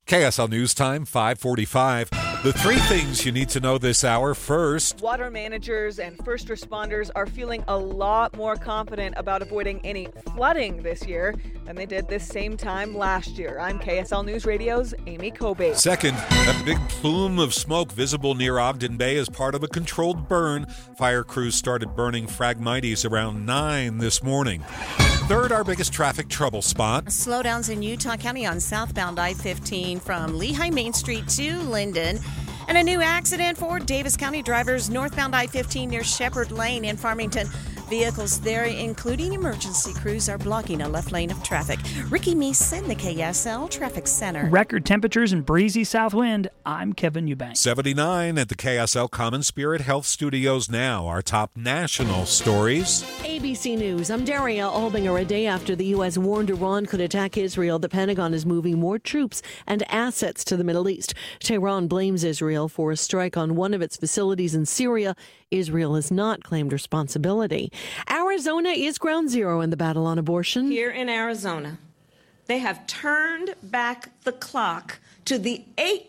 KSL News Time, 5:45. The three things you need to know this hour. First, water managers and first responders are feeling a lot more confident about avoiding any flooding this year than they did this same time last year. I'm KSL News Radio's Amy Kobe. Second, a big plume of smoke visible near Ogden Bay as part of a controlled burn. Fire crews started burning Phragmites around 9 this morning. Third, our biggest traffic trouble spot. Slowdowns in Utah County on southbound I-15 from Lehigh Main Street to Linden. And a new accident for Davis County drivers northbound I-15 near Shepherd Lane in Farmington. Vehicles there, including emergency crews, are blocking a left lane of traffic. Ricky Meeson, the KSL Traffic Center. Record temperatures and breezy south wind. I'm Kevin Eubanks. 79 at the KSL Common Spirit Health Studios now. Our top national stories. ABC News. I'm Daria Albinger. A day after the U.S. warned Iran could attack Israel, the Pentagon is moving more troops and assets to the Middle East. Tehran blames Israel for a strike on one of its facilities in Syria. Israel has not claimed responsibility. Arizona is ground zero in the battle on abortion. Here in Arizona, they have turned back the clock to the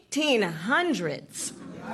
1800s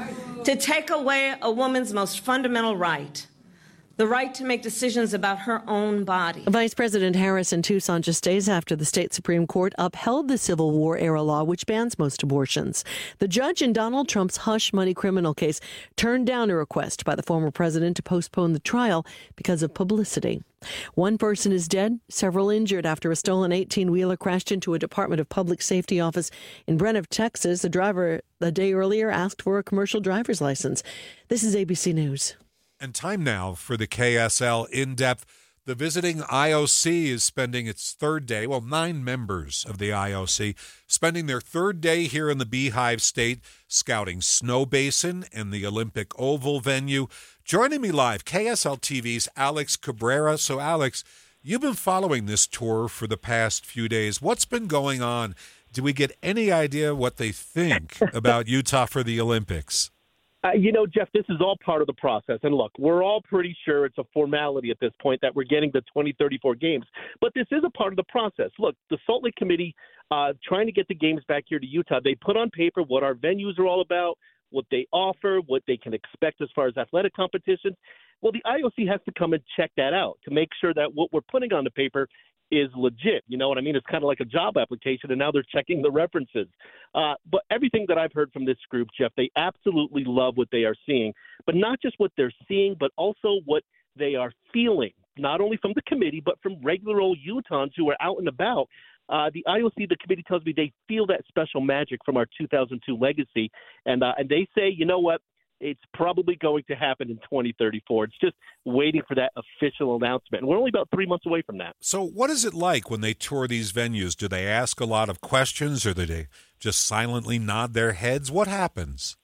to take away a woman's most fundamental right. The right to make decisions about her own body. Vice President Harris in Tucson just days after the state Supreme Court upheld the Civil War-era law which bans most abortions. The judge in Donald Trump's hush money criminal case turned down a request by the former president to postpone the trial because of publicity. One person is dead, several injured after a stolen 18-wheeler crashed into a Department of Public Safety office in Brentwood, Texas. The driver a day earlier asked for a commercial driver's license. This is ABC News. And time now for the KSL In-Depth. The visiting IOC is spending its third day. 9 members of the IOC spending their third day here in the Beehive State, scouting Snow Basin and the Olympic Oval venue. Joining me live, KSL TV's Alex Cabrera. So, Alex, you've been following this tour for the past few days. What's been going on? Do we get any idea what they think about Utah for the Olympics? Jeff, this is all part of the process. And look, we're all pretty sure it's a formality at this point that we're getting the 2034 games. But this is a part of the process. Look, the Salt Lake Committee trying to get the games back here to Utah, they put on paper what our venues are all about, what they offer, what they can expect as far as athletic competitions. Well, the IOC has to come and check that out to make sure that what we're putting on the paper is legit. You know what I mean? It's kind of like a job application, and now they're checking the references. But everything that I've heard from this group, Jeff, they absolutely love what they are seeing. But not just what they're seeing, but also what they are feeling, not only from the committee, but from regular old Utahns who are out and about. The IOC, the committee tells me they feel that special magic from our 2002 legacy. And they say, you know what? It's probably going to happen in 2034. It's just waiting for that official announcement. And we're only about 3 months away from that. So what is it like when they tour these venues? Do they ask a lot of questions, or do they just silently nod their heads? What happens?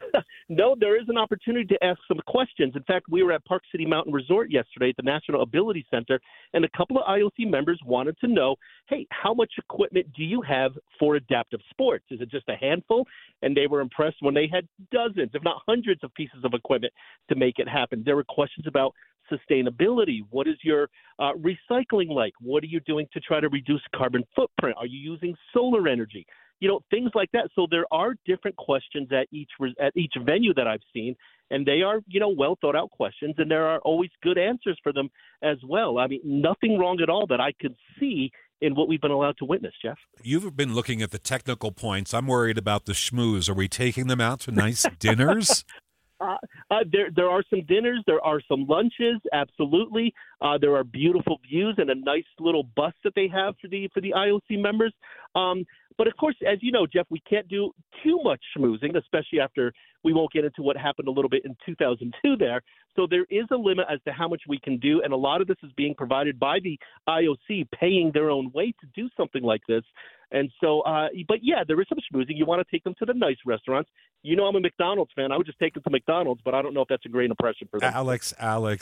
No, there is an opportunity to ask some questions. In fact, we were at Park City Mountain Resort yesterday at the National Ability Center, and a couple of IOC members wanted to know, hey, how much equipment do you have for adaptive sports? Is it just a handful? And they were impressed when they had dozens, if not hundreds of pieces of equipment to make it happen. There were questions about sustainability. What is your recycling like? What are you doing to try to reduce carbon footprint? Are you using solar energy? Things like that. So there are different questions at each venue that I've seen, and they are, well thought out questions, and there are always good answers for them as well. I mean, nothing wrong at all that I could see in what we've been allowed to witness, Jeff. You've been looking at the technical points. I'm worried about the schmooze. Are we taking them out to nice dinners? There are some dinners. There are some lunches. Absolutely. There are beautiful views and a nice little bus that they have for the IOC members. But of course, as you know, Jeff, we can't do too much schmoozing, especially after we won't get into what happened a little bit in 2002 there. So there is a limit as to how much we can do. And a lot of this is being provided by the IOC paying their own way to do something like this. And so, but yeah, there is some schmoozing. You want to take them to the nice restaurants. I'm a McDonald's fan. I would just take them to McDonald's, but I don't know if that's a great impression for them. Alex,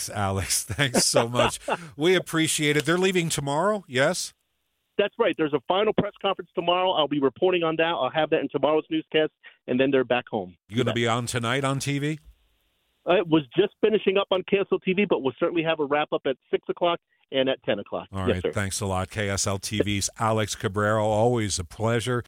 thanks so much. We appreciate it. They're leaving tomorrow, yes? That's right. There's a final press conference tomorrow. I'll be reporting on that. I'll have that in tomorrow's newscast, and then they're back home. You going to be on tonight on TV? It was just finishing up on KSL TV, but we'll certainly have a wrap-up at 6 o'clock and at 10 o'clock. All yes, right. Sir. Thanks a lot. KSL TV's Alex Cabrera. Always a pleasure.